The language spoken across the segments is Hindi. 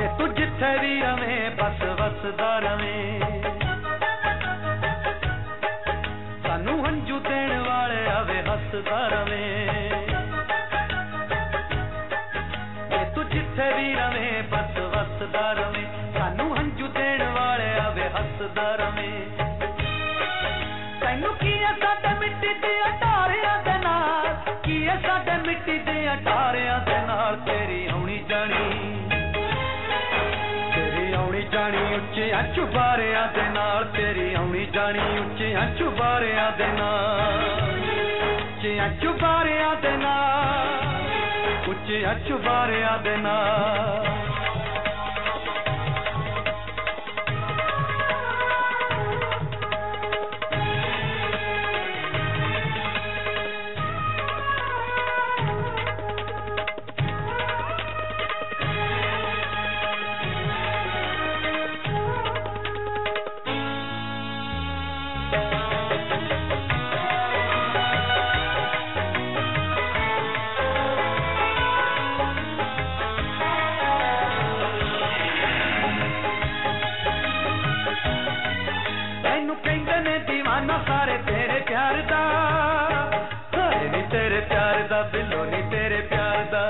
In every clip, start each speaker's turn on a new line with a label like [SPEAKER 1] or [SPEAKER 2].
[SPEAKER 1] तू जिथे भी रवे बस वसदा रवे सानू हंजू देण वाले आवे हसदा रवे तू जिथे भी रवे बस वसदा रवे सानू हंजू देण वाले आवे हसदा रवे तैनू की है साडे मिट्टी दे अटारियां दे नाल की है साडे मिट्टी दे अटारियां दे नाल तेरी आउणी जानी उच्चियां चुबारियां दे नाल तेरी आउणी जानी उच्चियां चुबारियां दे नाल उच्चियां चुबारियां दे नाल उच्चियां चुबारियां दे नाल सारे तेरे प्यार दा हाय नी तेरे प्यार दा बिलो नी तेरे प्यार दा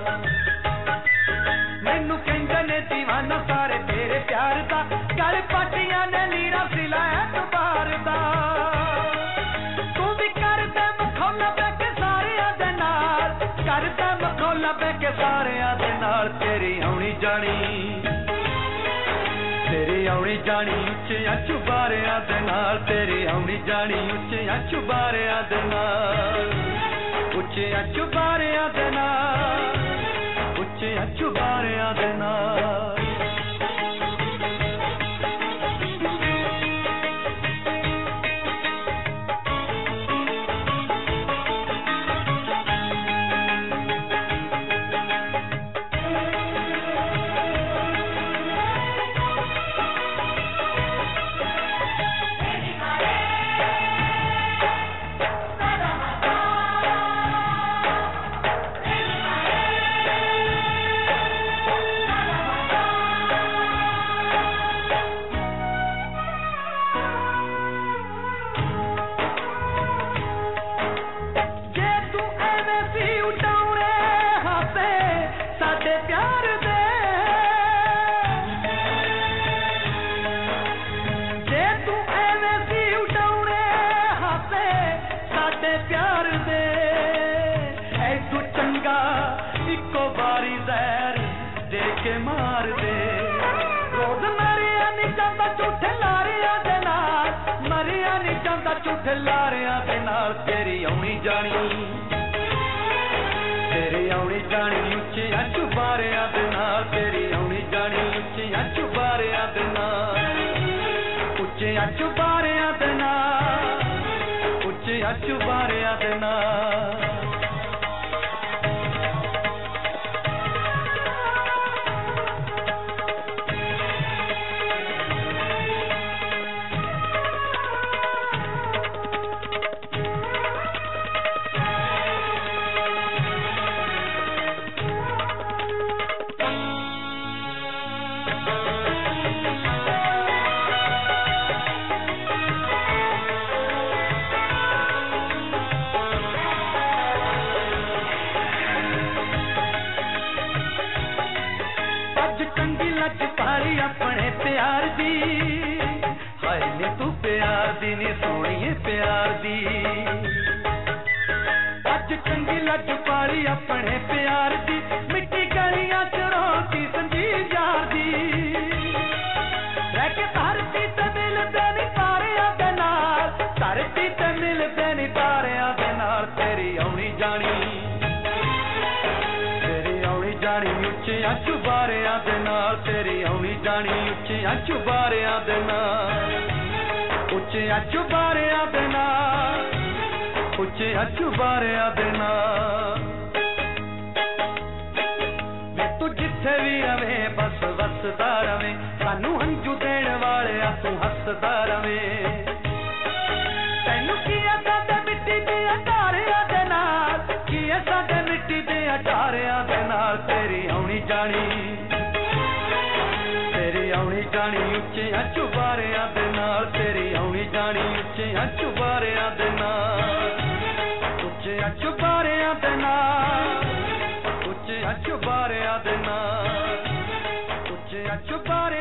[SPEAKER 1] मैनू कहंदे ने दीवाना सारे तेरे प्यार दा गल पाटियां ने लीरा सिला एतबार दा तू भी करदा मखौला बैके सारियां दे नाल करदा मखौला बैके सारियां दे नाल तेरी आउणी जानी तेरी आउणी जानी उच्चियां चुबारियां दे नाल तेरी आउणी जानी उच्चियां चुबारियां दे नाल उच्चियां चुबारियां दे नाल उच्चियां चुबारियां दे नाल इको बारी जहर दे के मार दे रोज मरिया नहीं चाहता झूठे लारिया दे नाल मरिया नहीं चाहता झूठे लारिया दे नाल तेरी आउणी जानी उच्चियां चुबारियां दे नाल तेरी आउणी जानी उच्चियां चुबारियां दे नाल उच्चियां चुबारियां दे नाल उच्चियां चुबारियां दे नाल अपने प्यार दी हाय ने तू प्यार दी नी सोहणीए प्यार दी अज चंगी लज पाली अपने प्यार दी मिट्टी गलियां च रोती संजीव यार दी रह के धरती ते मिलदे नी तारियां दे नाल धरती ते मिलदे नी तारियां दे नाल तेरी आउणी जानी उच्चियां चुबारियां दे नाल तेरी आउणी जानी उच्चियां चुबारियां दे नाल उच्चियां चुबारियां दे नाल उच्चियां चुबारियां दे नाल वे तू जिथे भी रवे बस वसदा रवे सानू हंजू देण वाले तू हसदा रवे तैनू की है साडे मिट्टी दे अटारियां दे नाल की है साडे मिट्टी दे अटारियां दे नाल तेरी आउणी जानी ਜਾਣੀ ਉੱਚਿਆਂ ਚੁਬਾਰਿਆਂ ਦੇ ਨਾਲ, ਤੇਰੀ ਆਉਣੀ ਜਾਣੀ ਉੱਚਿਆਂ ਚੁਬਾਰਿਆਂ ਦੇ ਨਾਲ, ਉੱਚਿਆਂ ਚੁਬਾਰਿਆਂ ਦੇ ਨਾਲ, ਉੱਚਿਆਂ ਚੁਬਾਰਿਆਂ ਦੇ ਨਾਲ, ਉੱਚਿਆਂ ਚੁਬਾਰਿਆਂ